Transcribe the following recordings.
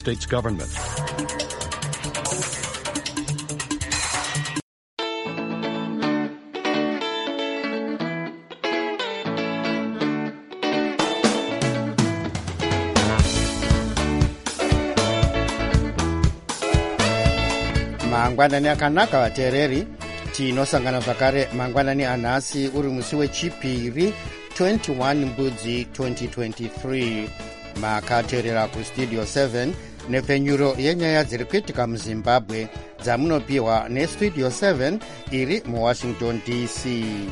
States government. Mangwanani akanaka vateereri, tinosangana zvakare mangwanani anhasi uri musi wechipiri 21 mbudzi 2023. Makateerera kustudio 7 nepfenyuro yenyaya dziri kuitika muzimbabwe dzamunopiwa nestudio 7 iri muwashington DC.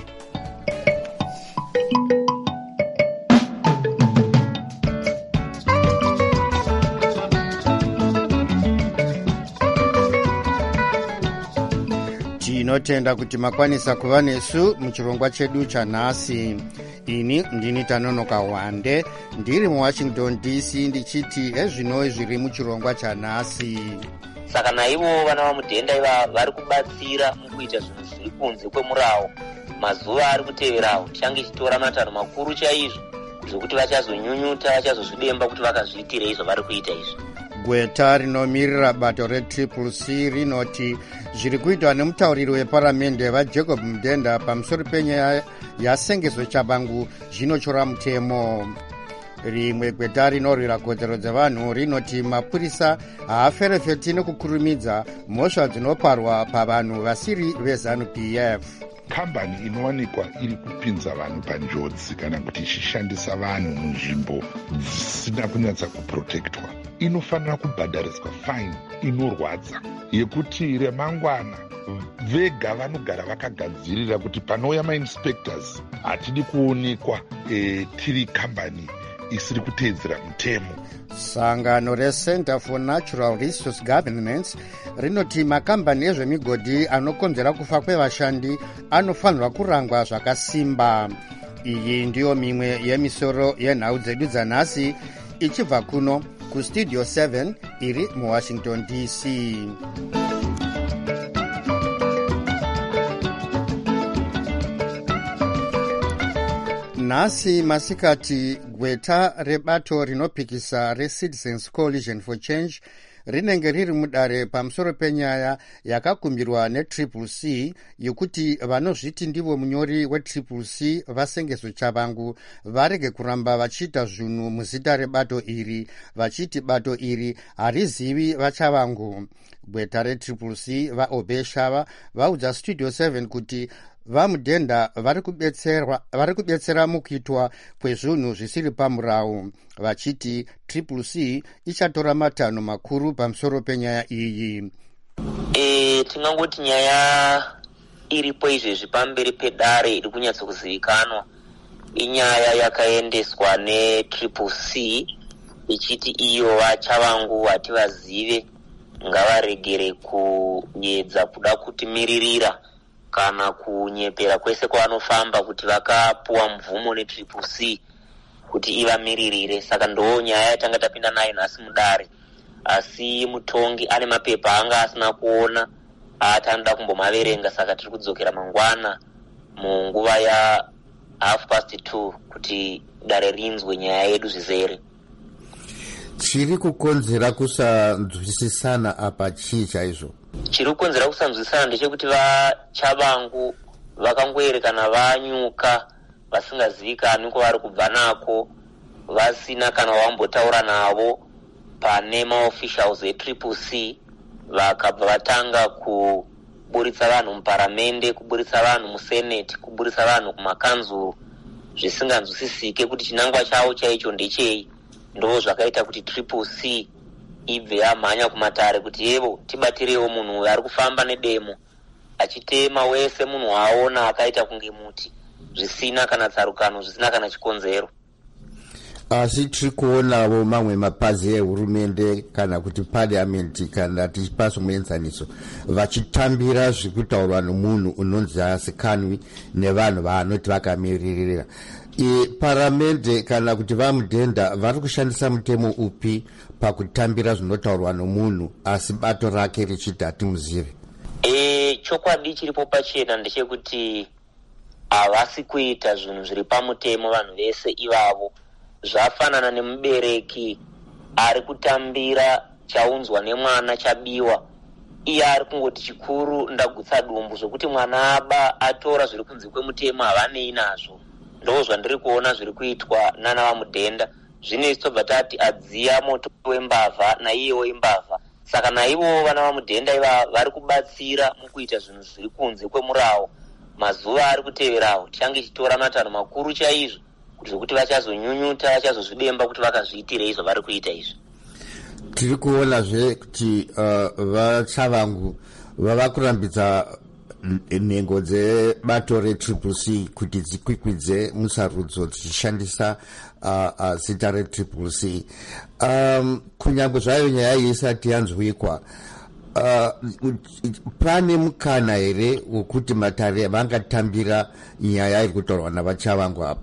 Tinotenda kuti makwanisa kuva nesu muchirongwa chedu chanhasi. Ini ndini Tanonoka Wande, ndiri muwashington DC ndichiti ezvino zviri muchirongwa chanhasi. Saka naivo vana vamudhenda iva vari kubatsira mukuita zvinhu zviri kunze kwemurawo. Mazuva ari kuteverawo tichange tichitora matanho makuru chaizvo zvokuti vachazonyunyuta, vachazozvidemba kuti vakazviitire izvo vari kuita izvo. Gweta rinomirira bato reCCC rinoti zviri kuitwa nemutauriri weparamende vaJacob Mudenda pamusoro penyaya yaSengezo Chabangu zvinochora mutemo. Rimwe gweta rinorwira kodzero dzevanhu rinoti mapurisa haaferefeti nekukurumidza mhosva dzinoparwa pavanhu vasiri veZANU-PF. Kambani inowanikwa iri kupinza vanhu panjodzi kana kuti ichishandisa vanhu munzvimbo dzisina kunyatsa kuprotektwa inofanira kubhadhariswa faini inorwadza yekuti remangwana vega vanogara vakagadzirira kuti panouya mainspectors hatidi kuonekwa tiri kambani isiri kuteedzera mutemo. Sangano reCenter for Natural Resource Governance rinoti makambani ezvemigodhi anokonzera kufa kwevashandi anofanirwa kurangwa zvakasimba. Iyi ndiyo mimwe yemisoro yenhau dzedu dzanhasi ichibva kuno kustudio 7 iri muwashington DC. Nhasi masikati gweta rebato rinopikisa reCitizens Coalition for Change rinenge riri mudare pamusoro penyaya yakakumbirwa neCCC yokuti vanozviti ndivo munyori weCCC vaSengezo Chabangu varege kuramba vachiita zvinhu muzita rebato iri, vachiti bato iri harizivi vaChabangu. Gweta reCCC vaObeshava vaudza studio 7 kuti vamudhenda vari kubetsera mukuitwa kwezvinhu zvisiri pamurawo, vachiti CCC ichatora matanho makuru pamusoro penyaya iyi. Tingangoti nyaya iripo izvezvi pamberi pedare iri kunyatsa kuzivikanwa inyaya yakaendeswa neCCC ichiti iyo vaChabangu vati vazive ngavaregere kuedza kuda kutimiririra kana kunyepera kwese kwavanofamba kuti vakapuwa mvumo neCCC kuti ivamiririre. Saka ndo nyaya yatanga tapinda nayo nhasi mudare, asi mutongi ane mapepa anga asina kuona atanoda kumbomaverenga, saka tiri kudzokera mangwana munguva ya 2:30 kuti dare rinzwe nyaya yedu zvizere. Chiri kukonzera kusanzwisisana apa chii chaizvo? Chiri kukonzera kusanzwisisana ndechekuti vaChabangu vakangoerekana vanyuka vasingazivikanwi kwavari kubva nako, vasina kana wambotaura navo pane maofficials eCCC, vakabva vatanga kuburitsa vanhu muparamende, kuburitsa vanhu museneti, kuburitsa vanhu kumakanzuru zvisinganzwisisike kuti chinangwa chavo chaicho ndechei. Ndo zvakaita kuti CCC ibve yamhanya kumatare kuti yevo tibatirewo munhu uyo ari kufamba nedemo achitema wese munhu waaona akaita kunge muti, zvisina kana tsarukano, zvisina kana chikonzero. Asi tiri kuonawo mamwe mapazi ehurumende kana kuti parliament kana tichipaso muenzaniso vachitambira zvekutaurwa nomunhu unonzi haazikanwi nevanhu vaanoti vakamiririra. Paramende kana kuti vamudhenda vari kushandisa mutemo upi pakutambira zvinotaurwa nomunhu asi bato rake richiti hatimuzive? Chokwadi chiripo pachena ndechekuti havasi kuita zvinhu zviri pamutemo vanhu vese ivavo. Zvafanana nemubereki ari kutambira chaunzwa nemwana chabiwa, iye ari kungoti chikuru ndagutsa dumbu zvokuti mwana aba atora zviri kunze kwemutemo havanei nazvo. Ndo zvandiri kuona zviri kuitwa nana vaMudhenda. Zvinezi tobva tati adziya moto wembavha naiyewo imbavha. Saka naivo vana vaMudhenda iva vari kubatsira mukuita zvinhu zviri kunze kwemurawo. Mazuva ari kuteverawo tichange tichitora matanho makuru chaizvo kuti zvokuti vachazonyunyuta, vachazozvidemba kuti vakazviitirei zvavari kuita izvi. Tiri kuonazve kuti vachavangu vava kurambidza nhengo dzebato reCCC kuti dzikwikwidze musarudzo dzichishandisa zita reCCC. Kunyange zvayo nyaya iyi isati yanzwikwa, pane mukana here wekuti Matare vangatambira nyaya iri kutaurwa navachavangu apa?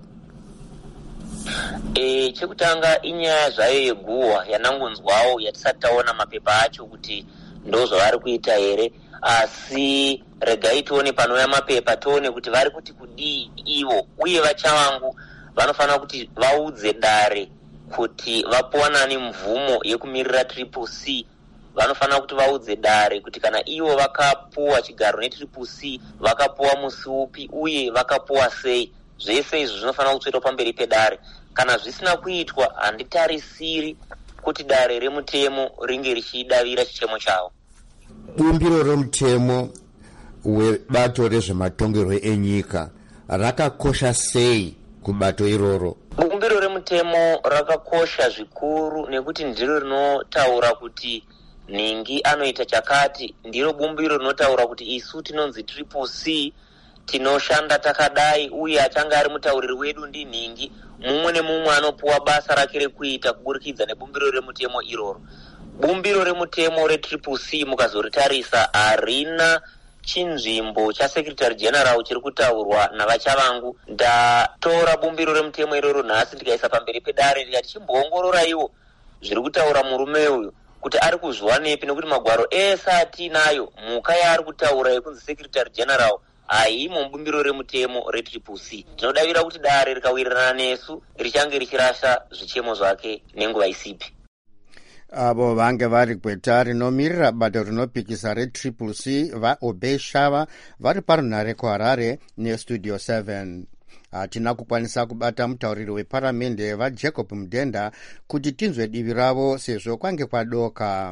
Chekutanga inyaya zvayo yeguhwa yanangonzwawo yatisati taona mapepa acho kuti ndo zvavari kuita here, asi regai tione panouya mapepa tione kuti vari kuti kudii ivo, uye vachavangu vanofanira kuti vaudze dare kuti vapuwanani mvumo yekumirira CCC. Vanofanira kuti vaudze dare kuti kana ivo vakapuwa chigaro neCCC vakapuwa musi upi uye vakapuwa sei. Zvese izvi zvinofanira kutsvetwa pamberi pedare. Kana zvisina kuitwa, handitarisiri kuti dare remutemo ringe richidavira chichemo chavo. Bumbiro remutemo webato rezvematongerwo enyika rakakosha sei kubato iroro? Bumbiro remutemo rakakosha zvikuru nekuti ndiro rinotaura kuti Ningi anoita chakati, ndiro bumbiro rinotaura kuti isu tinonzi CCC tinoshanda takadai, uye achanga ari mutauriri wedu ndi Ningi. Mumwe nemumwe anopuwa basa rake rekuita kuburikidza nebumbiro remutemo iroro. Bumbiro remutemo reCCC mukazoritarisa harina chinzvimbo chaSecretary General chiri kutaurwa navachavangu. Ndatora bumbiro remutemo iroro nhasi ndikaisa pamberi pedare ndikati chimboongorora iwo zviri kutaura murume uyu kuti ari kuzviwa nepi, nekuti magwaro ese atinayo mhuka yaari kutaura yekunzi Secretary General haimo mubumbiro remutemo reCCC. Tinodavira kuti dare rikawirirana nesu richange richirasha zvichemo zvake nenguva isipi. Avo vange vari gweta rinomirira bato rinopikisa reCCC vaObey Shava vari parunhare kuHarare neStudio 7. Hatina kukwanisa kubata mutauriri weparamende vaJacob Mudhenda kuti tinzwe divi ravo sezvo kwange kwadoka.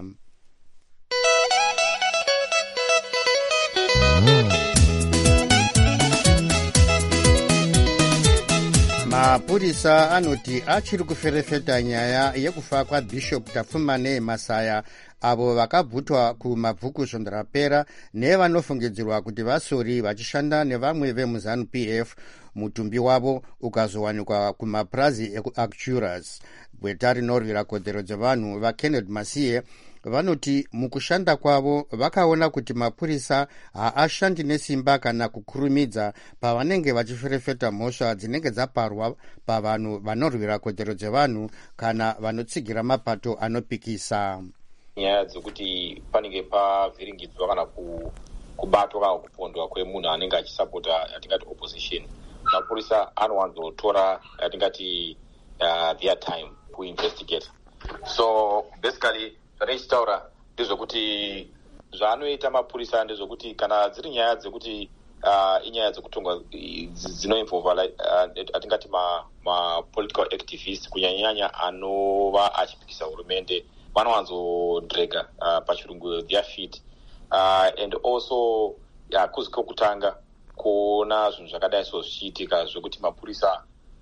Mapurisa anoti achiri kuferefeta nyaya yekufa kwaBishop Tafumane Masaya, avo vakabvutwa kumabvukuzo rapera nevanofungidzirwa kuti vasori vachishanda nevamwe vemuZANU PF, mutumbi wavo ukazowanikwa kumapurazi ekuActuras. Gweta rinorwira kodzero dzevanhu vaKenneth Masiye vanoti mukushanda kwavo vakaona kuti mapurisa haashandi nesimba kana kukurumidza pavanenge vachiferefeta mhosva dzinenge dzaparwa pavanhu vanorwira kodzero dzevanhu kana vanotsigira mapato anopikisa. Nyaya dzekuti panenge pavhiringidzwa kana kubatwa kana kupondwa kwemunhu anenge achisapota yatingati opposition, mapurisa anowanzotora yatingati their time kuinvestigate. So basically zvanechitaura ndezvokuti zvaanoita mapurisa ndezvokuti kana dziri nyaya dzekuti inyaya dzekutongwa dzinoinvolva atingati ma-political activists kunyanyanya anova achipikisa hurumende vanowanzodrega pachirungu their feet, and also kuzi kwekutanga kuona zvinhu zvakadai so zvichiitika zvekuti mapurisa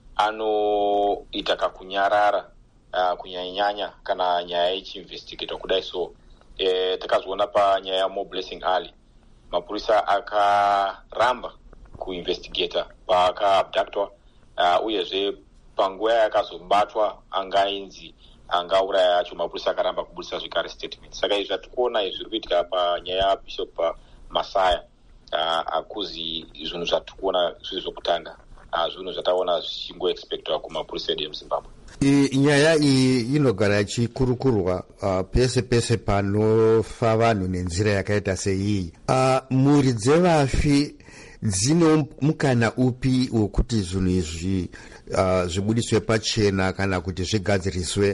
anoita kakunyarara kunyanyanya kana nyaya ichiinvestigatwa kudai so. Takazoona panyaya yaMo Blessing Ali mapurisa akaramba kuinvestigata paakaabductwa, uyezve panguva yakazobatwa angainzi angauraya acho mapurisa akaramba kubudisa zvekare statement. Saka izvi zvatikuona zviri kuitika panyaya yaBishop Masaya akuzi zvinhu zvatikuona zviri zvokutanga zvinhu zvataona zvichingoexpectwa kumapurisa edu emuZimbabwe. Nyaya iyi inogara ichikurukurwa pese pese panofa vanhu nenzira yakaita seiyi. Mhuri dzevafi dzine mukana upi wekuti zvinhu izvi zvibudiswe pachena kana kuti zvigadziriswe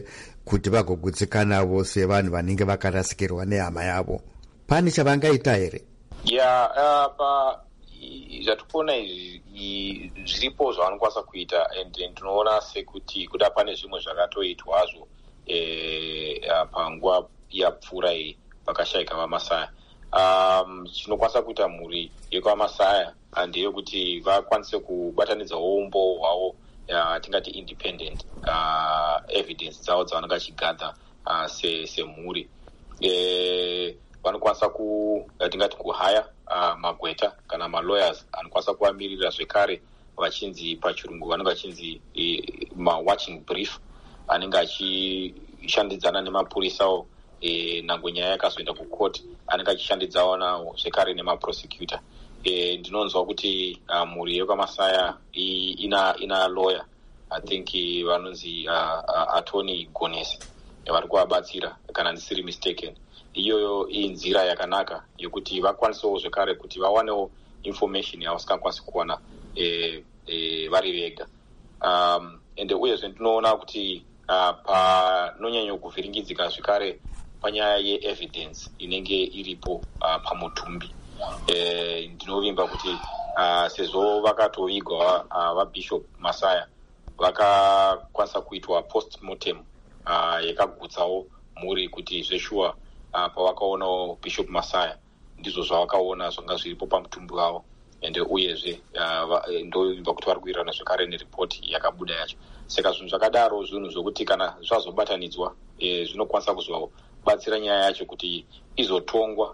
kuti vagogutsikanawo sevanhu vanenge vakarasikirwa nehama yavo. Pane chavangaita here? Pa zvatikuona izvi zviripo zvavanokwanisa kuita, and ndinoona sekuti kuda pane zvimwe zvakatoitwa hazvo panguva yapfuura iyi vakashayika vamasaya. Chinokwanisa kuita mhuri yekwamasaya ndeyekuti vakwanise kubatanidza umbo hwavo, tingati independent evidence dzavo dzavanenge vachigadha semhuri. Vanokwanisa tingati kuhaya magweta kana malawyers anokwanisa kuvamirira zvekare, vachinzi pachirungu vanenge vachinzi watching brief, anenge achishandidzana nemapurisawo nangwe nyaya yakazoenda kukoti, anenge achishandidzawo nawo zvekare nemaprosecutor. Ndinonzwa kuti mhuri yekwamasaya ina lawyer, I think vanonzi attorney Gonesi, vari kuvabatsira kana ndisiri mistaken. Iyoyo inzira yakanaka yekuti vakwanisewo zvekare kuti vawanewo information yavasingakwanisi kuwana vari vega. Ende uyezve ndinoona kuti panonyanya kuvhiringidzika zvekare panyaya yeevidence inenge iripo pamutumbi. Ndinovimba kuti sezvo vakatovigwa vaBishop Masaya, vakakwanisa kuitwa post-mortem yakagutsawo mhuri kuti zveshuwa pavakaonawo Bishop Masaya ndizvo zvavakaona zvanga zviripo pamutumbi wavo. Ende uyezve ndovimba kuti vari kuirana zvekare neripoti yakabuda yacho. Saka zvinhu zvakadaro zvinhu zvokuti kana zvazobatanidzwa zvinokwanisa kuzobatsira nyaya yacho kuti izotongwa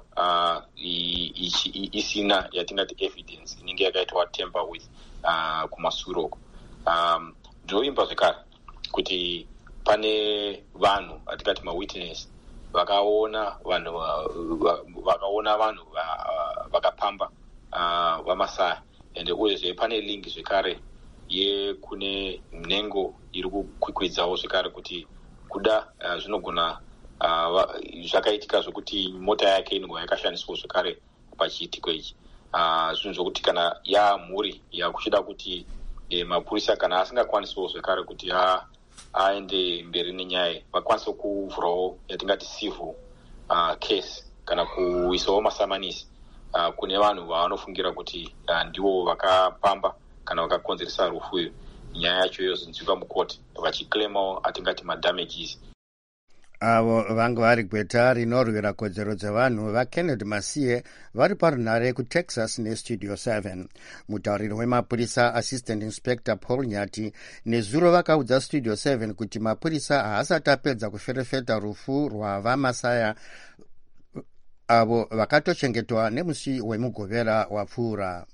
isina yatingati evidence inenge yakaitwa temper with kumashure uko. Ndinovimba zvekare kuti pane vanhu atingati mawitness vakaona vanhu vakapamba vamasaya. Ende uyezve pane link zvekare yekune nhengo iri kukwikwidzwawo zvekare kuti kuda zvinogona zvakaitika zvokuti mota yake inogona yakashandiswa zvekare pachiitiko ichi. Zvinhu zvokuti kana mhuri yakuchida kuti mapurisa kana asingakwanisiwo zvekare kuti aende mberi nenyaya, vakwanise kuvhurawo yatingati civil case kana kuisawo masamanisi kune vanhu vavanofungira kuti ndivo vakapamba kana vakakonzeresa rufu uyu. Nyaya yacho yozonzwika mukoti vachiclaimawo atingati madamages. Avo vanga vari gweta rinorwira kodzero dzevanhu vaKennedy Masiye vari parunhare kuTexas neStudio 7. Mutauriri wemapurisa Assistant Inspector Paul Nyati nezuro vakaudza Studio 7 kuti mapurisa haasati apedza kuferefeta rufu rwavamasaya avo vakatochengetwa nemusi wemugovera wapfuura.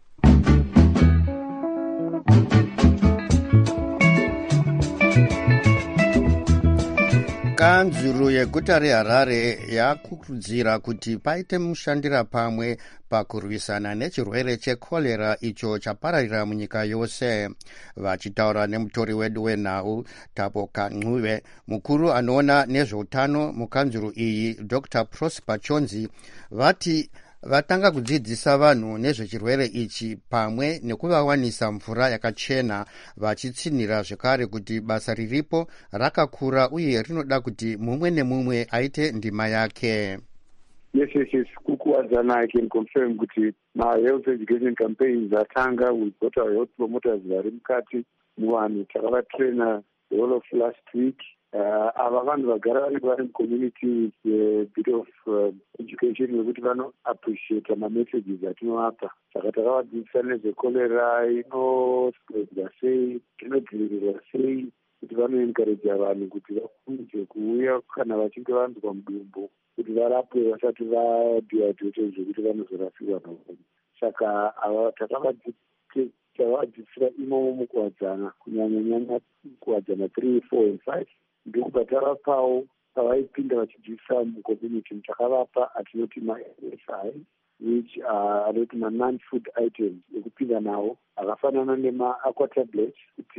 Kanzuru yeguta reHarare yakurudzira kuti paite mushandira pamwe pakurwisana nechirwere chekorera icho chapararira munyika yose. Vachitaura nemutori wedu wenhau Tabo Kancuve, mukuru anoona nezveutano mukanzuru iyi Dr. Prosper Chonzi, vati vatanga kudzidzisa vanhu nezvechirwere ichi pamwe nekuvawanisa mvura yakachena, vachitsinhira zvekare kuti basa riripo rakakura uye rinoda kuti mumwe nemumwe aite ndima yake. Yes, kukuwadzana. I can confirm kuti ma-health education campaigns atanga. We've got our health promoters vari mukati muvanhu takavatraina the whole of last week. Ava vanhu vagara vanenge vari mucommunity with a bit of education yekuti vano appreciate mamessages atinovapa. Saka takavadzidzisa nezvekorera inospreadwa sei, inodzivirirwa sei, kuti vanoencouragea vanhu kuti vakunze kuuya kana vachinge vanzwa mudumbu kuti varapwe vasati vadehydrated zvekuti vanozorasirwa naupenyu. Saka ava takavadzidzisira imomo mukuwadzana, kunyanya kuwadzana 3, 4 and 5. Ndokubva tavapawo pavaipinda vachidzidzisa mucommunity takavapa atinoti ma-NSI, which anoti ma-non-food items ekupinda nawo, akafanana nema-aqua tablets kuti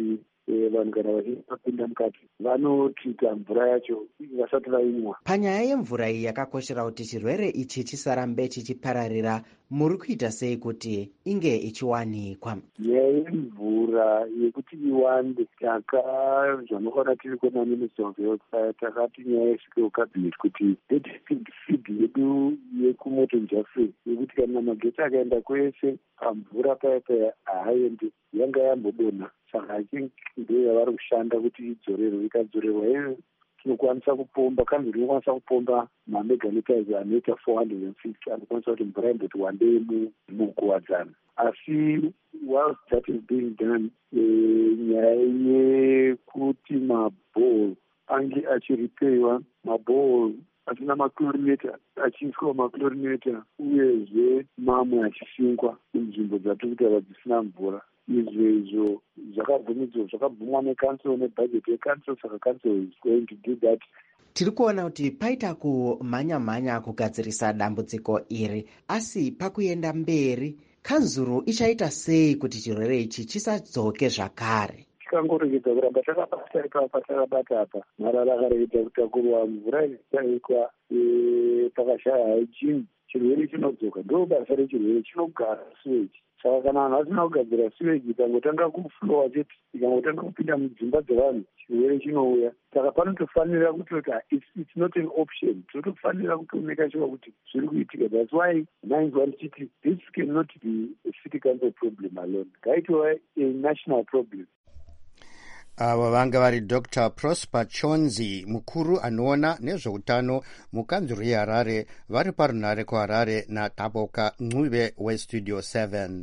vanhu kana vachinge vapinda mukati vanotrita mvura yacho vasati vaimwa. Panyaya yemvura iyi yakakoshera kuti chirwere ichi chisarambe chichipararira, muri kuita sei kuti inge ichiwanikwa? Nyaya yemvura yekuti iwande zvanofanira tiri kuna Minister of Health takati nyaya yesvikewo cabinet kuti feed yedu yekumoto Jafrey yekuti kana magetsi akaenda kwese pamvura paya haaendi yanga yambodonha, saka ndo yavari kushanda kuti idzorerwe. Ikadzorerwa tinokwanisa kupomba, kanzuro inokwanisa kupomba mameganiters anoita 450 anokwanisa kuti mvura imboti wandei mukuwadzana. Asi whilst that is being done, nyaya yekuti mabhoro ange achiripewa, mabhoro asina machlorinator achiiswa machlorinator, uyezve mamwe achisingwa kunzvimbo dzatiri kutaura dzisina mvura. Izvo zvakabvumidzwa, zvakabvumwa necouncil nebudget yecouncil, saka council is going to do that. Tiri kuona kuti paita kumhanya-mhanya kugadzirisa dambudziko iri, asi pakuenda mberi kanzuro ichaita sei kuti chirwere ichi chisadzoke zvakare? Tikangoregedza kuramba takabata ipapa takabata apa, marara akaregedza kutakurwa, mvura ichaikwa pakashaya hygiene, chirwere chinodzoka. Ndo basa rechirwere, chinogara sewage. Saka kana vanhu vasina kugadzira sewage, ikangotanga kuflowa chete, ikangotanga kupinda mudzimba dzevanhu, chirwere chinouya. Saka panotofanira kutoti it's not an option, totofanira kutomeka sure kuti zviri kuitika. That's why nainzwa ndichiti this cannot be a city council problem alone, ngaitova a national problem. Ava vanga vari Dr. Prosper Chonzi, mukuru anoona nezveutano mukanzuro yeHarare, vari parunhare kuHarare naTaboka Ncube weStudio 7.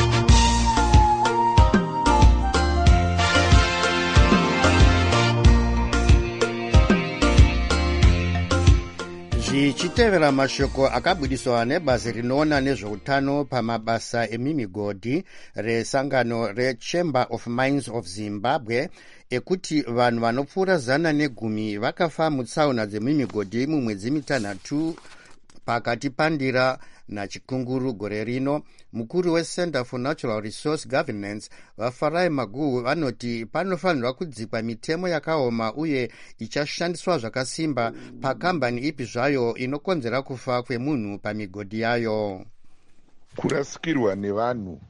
Zvichitevera mashoko akabudiswa nebazi rinoona nezveutano pamabasa emimigodhi resangano reChamber of Mines of Zimbabwe ekuti vanhu vanopfuura 110 vakafa mutsaona dzemimigodhi mumwedzi mitanhatu pakati pandira nachikunguru gore rino. Mukuru weCenter for Natural Resource Governance vaFarai Maguhu vanoti panofanirwa kudzikwa mitemo yakaoma uye ichashandiswa zvakasimba pakambani ipi zvayo inokonzera kufa kwemunhu pamigodhi yayo. Kurasikirwa nevanhu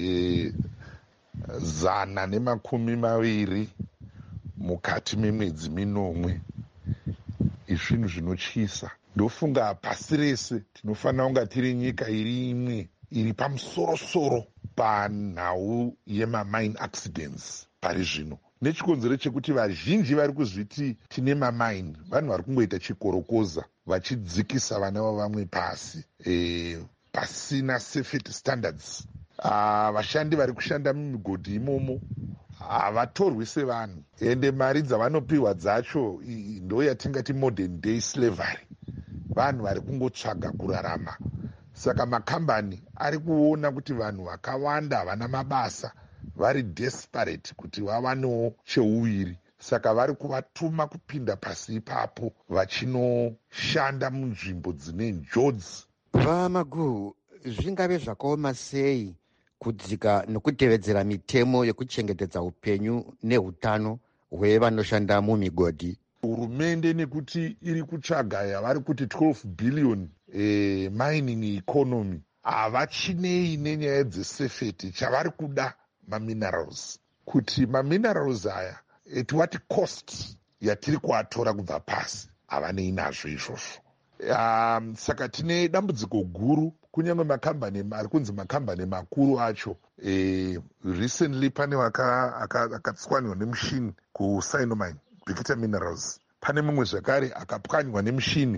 120 mukati memwedzi minomwe izvinhu zvinotyisa. Ndofunga pasi rese tinofanira kunga tiri nyika iri imwe iri pamusoro-soro panhau yemamine accidents pari zvino, nechikonzero chekuti vazhinji vari kuzviti tine mamine, vanhu vari kungoita chikorokoza vachidzikisa vana vavamwe pasi pasina safety standards. Vashandi vari kushanda mumigodhi imomo havatorwi sevanhu, ende mari dzavanopiwa dzacho ndo yatingati modern day slavery. Vanhu vari kungotsvaga kurarama. Saka makambani ari kuona kuti vanhu vakawanda havana mabasa, vari desperate kuti vawanewo cheuviri, saka vari kuvatuma kupinda pasi ipapo vachinoshanda munzvimbo dzine njodzi. VaMaguhu, zvingave zvakaoma sei kudzika nokutevedzera mitemo yekuchengetedza upenyu neutano hwevanoshanda mumigodhi? Hurumende nekuti iri kutsvaga yavari kuti 12 billion mining economy, havachinei nenyaya dzesafety. Chavari kuda maminerals, kuti maminerals aya at what cost yatiri kuatora kubva pasi, havanei nazvo izvozvo. Saka tine dambudziko guru, kunyange makambani ari kunzi makambani makuru acho. Recently pane akatswanywa nemushini kuSinomine Bikita Minerals. Pane mumwe zvakare akapwanywa nemushini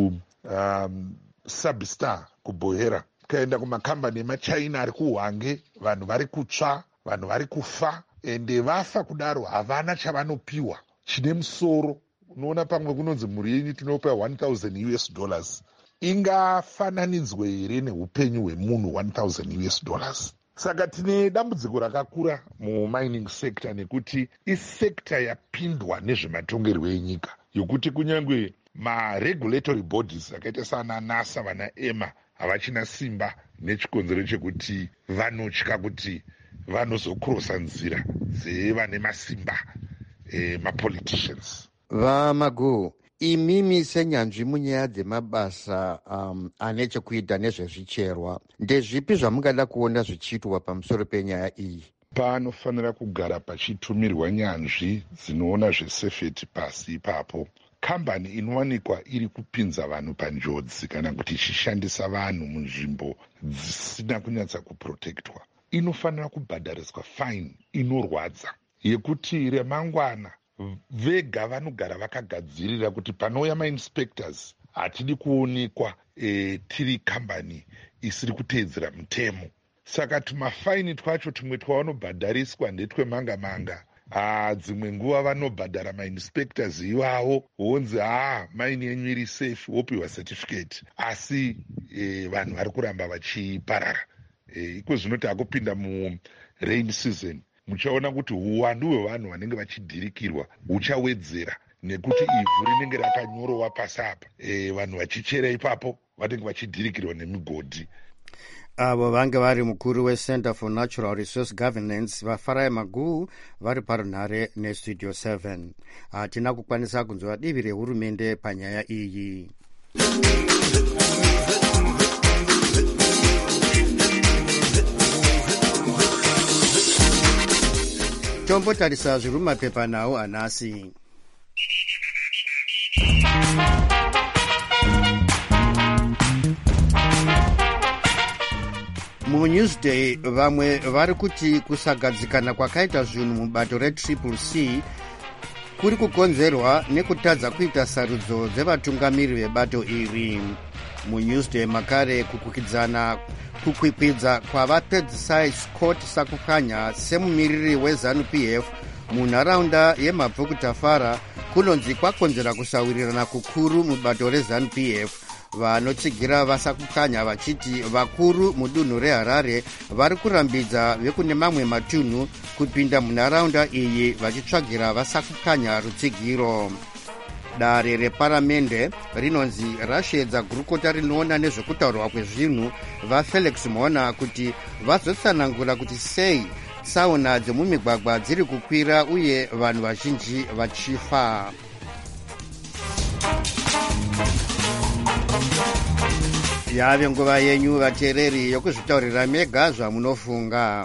kuSubstar kuBohera. Kaenda kumakambani emaChina ari kuHwange, vanhu vari kutsva, vanhu vari kufa, ende vafa kudaro havana chavanopiwa chine musoro. Unoona pamwe kunonzi mhuri yenyu tinopa $1,000. Ingafananidzwe here neupenyu hwemunhu $1,000? Saka tine dambudziko rakakura mumining sector, nekuti isekta yapindwa nezvematongerwo enyika, yokuti kunyange maregulatory bodies akaita sana NASA vana EMA havachina simba, nechikonzero chekuti vanotya kuti vanozokurosa nzira dzevane masimba, mapoliticians. VaMagu, imimi senyanzvi munyaya dzemabasa ane chekuita nezvezvicherwa, ndezvipi zvamungada kuona zvichiitwa pamusoro penyaya iyi? Panofanira kugara pachitumirwa nyanzvi dzinoona zvesefeti pasi ipapo. Kambani inowanikwa iri kupinza vanhu panjodzi kana kuti ichishandisa vanhu munzvimbo dzisina kunyatsa kuprotektwa inofanira kubhadhariswa faini inorwadza, yekuti remangwana vega vanogara vakagadzirira kuti panouya mainspectors hatidi kuonekwa tiri kambani isiri kuteedzera mutemo. Saka tumafaini twacho tumwe twavanobhadhariswa ndetwemanga-manga. Dzimwe nguva vanobhadhara mainspectors ivavo wonzi maini yenyu iri safe, wopiwa certificate, asi vanhu vari kuramba vachiparara. Iko zvinoti akupinda murain season muchaona kuti uwandu hwevanhu vanenge vachidhirikirwa huchawedzera, nekuti ivhu rinenge rakanyorowa pasi apa, vanhu vachichera ipapo vanenge vachidhirikirwa nemigodhi. Avo vange vari mukuru weCenter for Natural Resource Governance vaFarai Magu vari parunhare nestudio 7. Hatina kukwanisa kunzwa divi rehurumende panyaya iyi. Tombotarisa zviri mumapepa nawo anasi. MuNewsday vamwe vari kuti kusagadzikana kwakaita zvinhu mubato reCCC kuri kukonzerwa nekutadza kuita sarudzo dzevatungamiri vebato iri. MuNewsday makare kukwikwidza kwavapedzisai Scott Sakupanya semumiriri weZANU-PF munharaunda yemabvukutafara kunonzi kwakonzera kusawirirana kukuru mubato reZANU-PF. Vanotsigira vasakukanya vachiti vakuru mudunhu reHarare vari kurambidza vekune mamwe matunhu kupinda munharaunda iyi vachitsvagira vasakukanya rutsigiro. Dare reparamende rinonzi rasvedza gurukota rinoona nezvekutaurwa kwezvinhu vaFelix Mona kuti vazotsanangura kuti sei tsaona dzemumigwagwa dziri kukwira uye vanhu vazhinji vachifa. Yave nguva yenyu vateereri yokuzvitaurira mega zvamunofunga.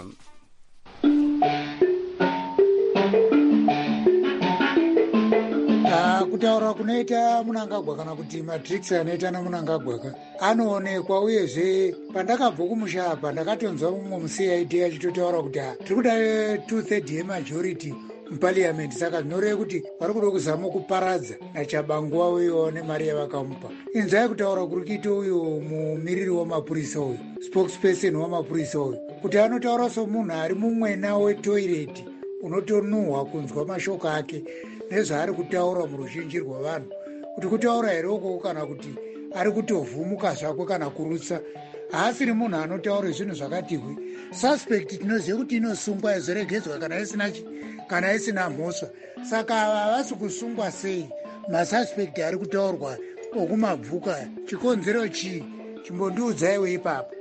Kutaura kunoita Munangagwa kana kuti Matrix anoita naMunangagwa anoonekwa, uyezve pandakabva kumusha apa ndakatonzwa mumwe muCID achitotaura kuti tiri kuda 2/3 yemajority muparliament, saka zvinoreva kuti vari kuda kuzama kuparadza naChabangu wauyo nemari yavakamupa. Inzai kutaura kuri kuita uyu mumiriri wamapurisa uyu, spokesperson wamapurisa uyu, kuti anotaura somunhu ari mumwena wetoireti unotonuhwa kunzwa mashoko ake nezvaari kutaura muruzhinji rwavanhu, kuti kutaura here ukoko kana kuti ari kutovhumuka zvako kana kurutsa. Haasiri munhu anotaura zvinhu zvakati hwi. Suspect tinoziva kuti inosungwa yozoregedzwa kana isina mhosva. Saka ava havasi kusungwa sei masuspect ari kutaurwa okumabvuka? Chikonzero chii? Chimbondiudzaiwo ipapo.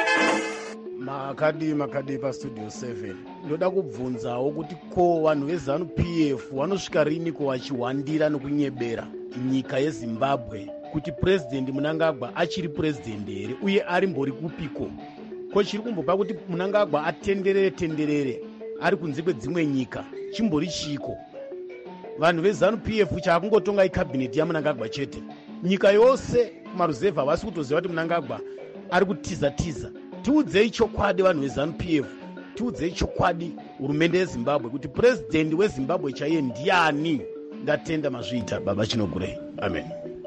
Makadi pastudio 7 ndoda kubvunzawo kuti ko vanhu veZANU-PF vanosvika riniko vachihwandira nokunyebera nyika yeZimbabwe kuti president Mnangagwa achiri president here uye arimbori kupiko? Ko chiri kumbopa kuti Mnangagwa atenderere ari kunze kwedzimwe nyika chimbori chiko? Vanhu veZANU-PF chaakungotonga ikabhineti yaMnangagwa chete, nyika yose kumaruzevha havasi kutoziva kuti Mnangagwa ari kutiza. Tiudzei chokwadi vanhu veZANU-PF, tiudzei chokwadi hurumende yeZimbabwe kuti president weZimbabwe chaiye ndiani? Ndatenda mazviita baba Chinogurei. Amen.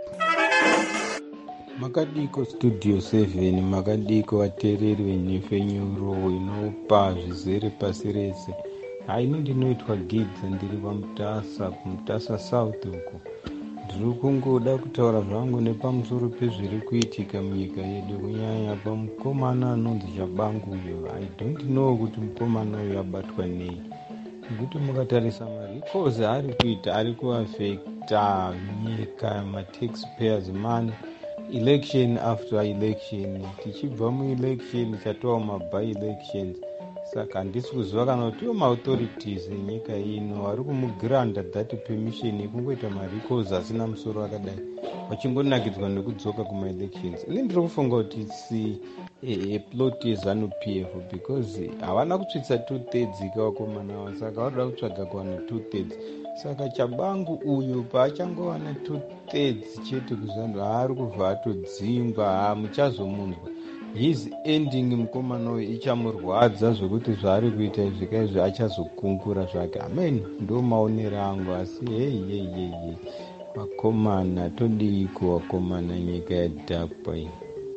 Makadiko studio 7, makadiko vateereri venyefenyuro inopa zvizere pasi rese. Ini ndinoitwa Gidza, ndiri kumutasa South uko. Ndiri kungoda kutaura zvangu nepamusoro pezviri kuitika munyika yedu, kunyanya pamukomana anonzi Chabangu uyo. I don't know kuti mukomana uyo abatwa nei, nekuti mukatarisa marikozi ari kuita ari kuafekta nyika, mataxpayers money, election after election, tichibva muelection chatova maby elections. saka handisi kuziva kana kuti maauthorities enyika ino vari kumugiranda that permission yekungoita marecalls asina musoro akadai vachingonakidzwa nekudzoka kumaelections. ini ndiri kufunga kuti plot yeZANU-PF because havana kutsvitsa 2/3 ikavakomana ava, saka varida kutsvaga kuwana 2/3. saka chabangu uyu paachangowana 2/3 chete kuZANU haari kubva atodzingwa, muchazomunzwa his ending mukomana uyu ichamurwadza zvokuti zvaari kuita izvikaizvi achazokungura zvake. amen, ndo maonero angu. asi hei vakomana todiko, vakomana nyika yadhakwa iyi.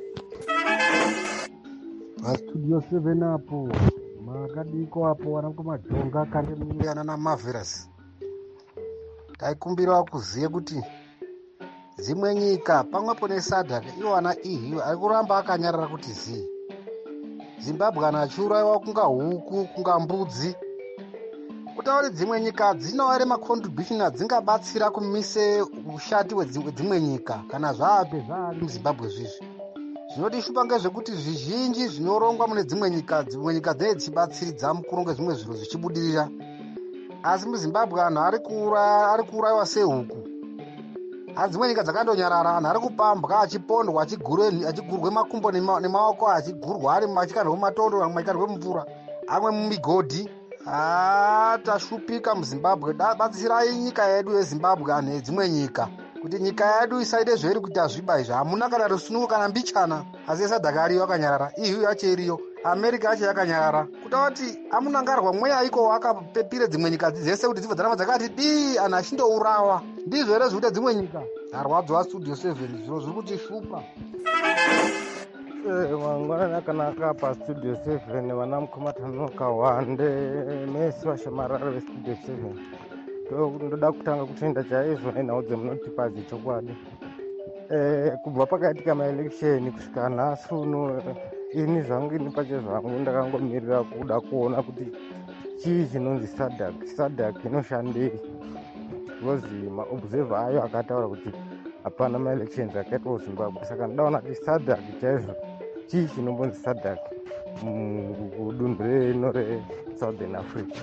pastudio 7 apo makadiko apo wanakomajonga akandemuyana namarvelous. taikumbirawo kuziye kuti dzimwe nyika pamwepo nesadhak iwana EU ari kuramba akanyarara kuti Zimbabwe achiurayiwa kunga huku kunga mbudzi. kutauri dzimwe nyika dzinovare macontribution adzingabatsira kumise ushati hwedzimwe nyika kana zvaape zvaari muZimbabwe zvizvi. zvinotishupa ngezvekuti zvizhinji zvinorongwa mune dzimwe nyika dzinenge dzichibatsiridza mukuronga zvimwe zviro zvichibudirira, asi muZimbabwe anhu ari kuurayiwa sehuku. asi dzimwe nyika dzakandonyarara, anhu ari kupambwa achipondwa achigurwe makumbo nemaoko achigurwa ari achikandwa mumatondo, amwe achikandwa mumvura, amwe mumigodhi. tashupika muZimbabwe. batsirai nyika yedu yeZimbabwe anhu edzimwe nyika kuti nyika yedu isaite zvairi kuita zviba izvi. hamuna kana rusunungu kana mbichana, asi yesadhaka ariyo akanyarara, EU yacho iriyo, America yacho yakanyarara. kutaura kuti amunangarwa mweya iko akapepire dzimwe nyika dzese kuti dzibva dzaramba dzakati dii, anhu achindourawa. ndizvo here zvikuita dzimwe nyika. arwadzo astudio 7 zviro zviri kutishupa. mangwana akanaka pastudio 7 vana mukomatanoka wande mesi vashamarara vestudio 7. ndoda kutanga kutenda chaizvo nenhau dzemunotipa dzechokwadi. kubva pakaitika maelection kusvika nhasi uno, ini zvangu ini pache zvangu ndakangomirira kuda kuona kuti chii chinonzi sadhak inoshandei, because maobserver ayo akataura kuti hapana maelections akaitwa kuZimbabwe. saka ndaona kuti sadhak chaizvo chii chinombonzi sadhak kudunhu reno reSouthern Africa.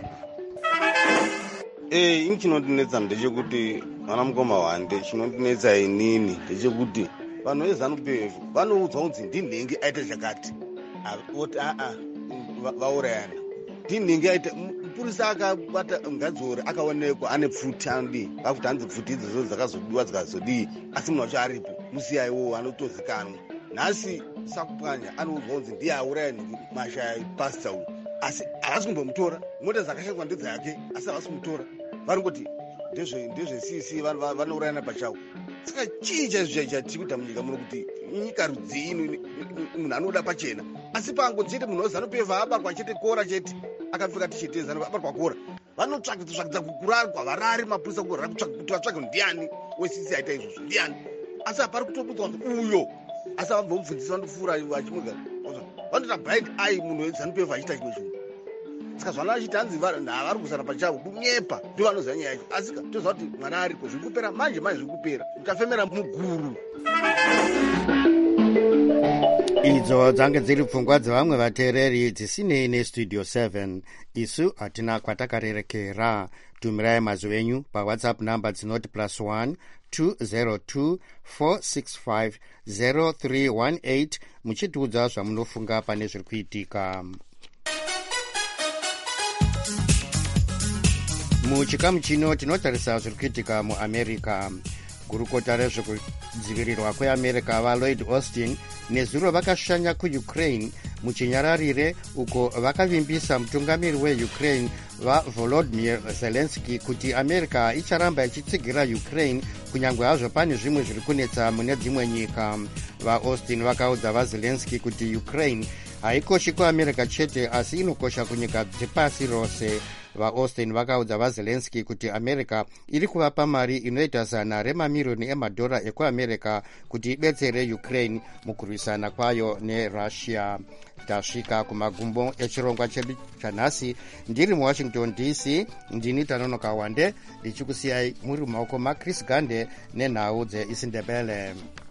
ini chinondinetsa ndechekuti vana mukoma wande, chinondinetsa inini ndechekuti vanhu veZANU-PF vanoudzwa kunzi ndinhenge aita chakati, oti vaurayana. ndinhenge aita mupurisa akabata ngadzore akaonekwa ane pfuti anodii, vakuti hanzi pfuti idzodzo dzakazodiwa dzikazodii, asi munhu wacho aripo, musiyaiwo anotozikanwa. nhasi sakupwanya anoudzwa kunzi ndiye auraya mashaya pasta uyu, asi havasi kumbomutora. mota dzakashangwa ndedzake, asi havasi kumutora. varikoti ndezve-CC vanourayana pachavo. saka chii chati kuita munyika muno kuti nyika rudzi ino munhu anoda pachena, asi pango chete munhu weZANU-PF abarwa chete kora chete, akapfeka tisheti yeZANU abarwa kora, vanotsvakidza kukurarwa varari mapurisa kurara kutsvaka kuti vatsvage ndiani we-CC aita izvozvo ndiani, asi hapari kutobudzwa uyo, asi vabva mubvunzisa vandopfuura vachimwega vanota blind eye munhu weZANU-PF achiita chimwe chinhu. saka zvana vachiti hanzi havari kusana pachavo kunyepa, ndo vanoziva nyaya yacho. asi toziva kuti mwana aripo, zviri kupera manje zviri kupera, ukafemera muguru. idzo dzange dziri pfungwa dzevamwe vateereri dzisinei nestudio 7. isu hatina kwatakarerekera. tumirai mazwi enyu pawhatsapp namba dzinoti +1 202 465 0318 muchitiudza zvamunofunga pane zviri kuitika. muchikamu chino tinotarisa zviri kuitika muamerica. gurukota rezvekudzivirirwa kweamerica vaLloyd Austin nezuro vakashanya kuukraine muchinyararire uko vakavimbisa mutungamiri weukraine vaVolodymyr Zelensky kuti america icharamba ichitsigira ukraine kunyange hazvo pane zvimwe zviri kunetsa mune dzimwe nyika. vaAustin vakaudza vaZelensky kuti ukraine haikoshi kuamerica chete asi inokosha kunyika dzepasi rose. vaAustin vakaudza vaZelensky kuti america iri kuvapa mari inoita zana remamirioni emadhora ekuamerica kuti ibetsere ukraine mukurwisana kwayo neRussia. tasvika kumagumbo echirongwa chedu chanhasi. ndiri muWashington DC, ndini Tanonoka Wande ndichikusiyai muri mumaoko maChris Gande nenhau dzeIsindebele.